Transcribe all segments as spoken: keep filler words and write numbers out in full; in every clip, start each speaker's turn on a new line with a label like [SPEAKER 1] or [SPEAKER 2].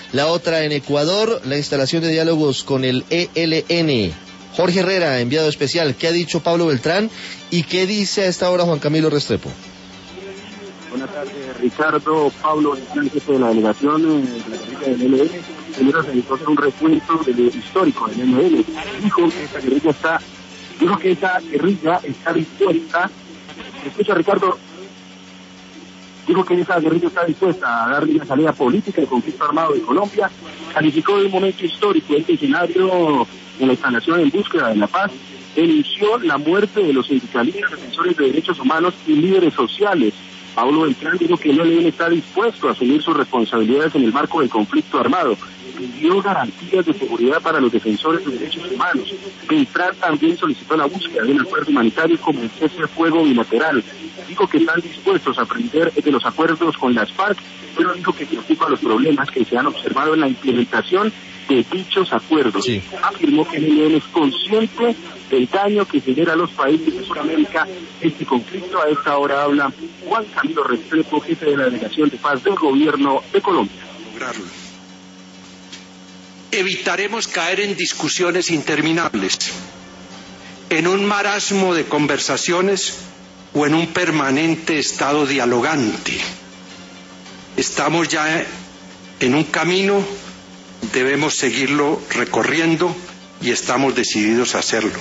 [SPEAKER 1] La otra en Ecuador, la instalación de diálogos con el E L N. Jorge Herrera, enviado especial. ¿Qué ha dicho Pablo Beltrán y qué dice a esta hora Juan Camilo Restrepo?
[SPEAKER 2] Buenas tardes, Ricardo. Pablo Beltrán, jefe de la delegación de la guerrilla del E L N, primero se dedicó a hacer un recuento del histórico del E L N. Dijo que esa guerrilla está, dijo que esa guerrilla está dispuesta. Escucha, Ricardo. Dijo que esa guerrilla está dispuesta a darle una salida política al conflicto armado de Colombia. Calificó de un momento histórico este escenario en la instalación en búsqueda de la paz. Denunció la muerte de los sindicalistas, defensores de derechos humanos y líderes sociales. Pablo Beltrán dijo que el E L N está dispuesto a asumir sus responsabilidades en el marco del conflicto armado. Pidió garantías de seguridad para los defensores de derechos humanos. Beltrán también solicitó la búsqueda de un acuerdo humanitario como el cese de fuego bilateral. Dijo que están dispuestos a aprender de los acuerdos con las FARC, pero dijo que preocupa los problemas que se han observado en la implementación de dichos acuerdos. Sí. Afirmó que el E L N es consciente del daño que genera a los países de Sudamérica este conflicto. A esta hora habla Juan Camilo Restrepo, jefe de la delegación de paz del gobierno de Colombia.
[SPEAKER 3] Lograrlo. Evitaremos caer en discusiones interminables, en un marasmo de conversaciones o en un permanente estado dialogante. Estamos ya en un camino, debemos seguirlo recorriendo y estamos decididos a hacerlo.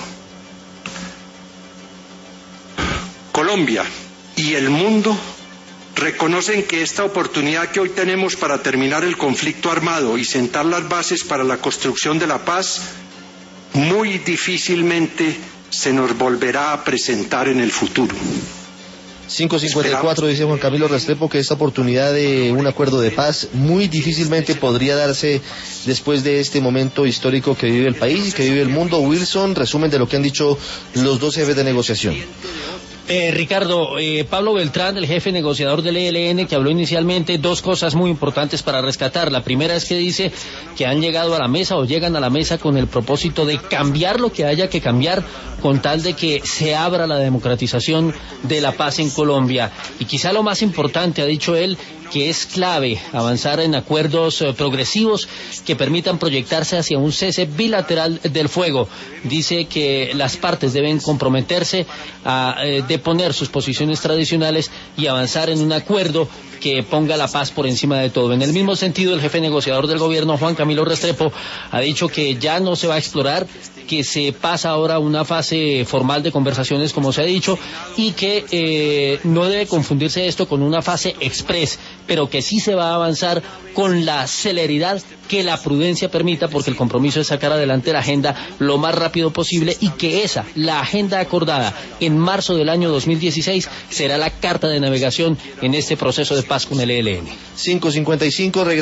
[SPEAKER 3] Colombia y el mundo reconocen que esta oportunidad que hoy tenemos para terminar el conflicto armado y sentar las bases para la construcción de la paz, muy difícilmente se nos volverá a presentar en el futuro.
[SPEAKER 1] cinco cincuenta y cuatro dice Juan Camilo Restrepo que esta oportunidad de un acuerdo de paz muy difícilmente podría darse después de este momento histórico que vive el país y que vive el mundo. Wilson, resumen de lo que han dicho los dos jefes de negociación.
[SPEAKER 4] Eh, Ricardo, eh, Pablo Beltrán, el jefe negociador del E L N, que habló inicialmente, dos cosas muy importantes para rescatar. La primera es que dice que han llegado a la mesa o llegan a la mesa con el propósito de cambiar lo que haya que cambiar con tal de que se abra la democratización de la paz en Colombia. Y quizá lo más importante, ha dicho él, que es clave avanzar en acuerdos eh, progresivos que permitan proyectarse hacia un cese bilateral del fuego. Dice que las partes deben comprometerse a eh, deponer sus posiciones tradicionales y avanzar en un acuerdo que ponga la paz por encima de todo. En el mismo sentido, el jefe negociador del gobierno, Juan Camilo Restrepo, ha dicho que ya no se va a explorar, que se pasa ahora a una fase formal de conversaciones, como se ha dicho, y que eh, no debe confundirse esto con una fase express, pero que sí se va a avanzar con la celeridad que la prudencia permita, porque el compromiso es sacar adelante la agenda lo más rápido posible y que esa, la agenda acordada en marzo del año dos mil dieciséis, será la carta de navegación en este proceso de paz con el E L N.
[SPEAKER 1] cinco cincuenta y cinco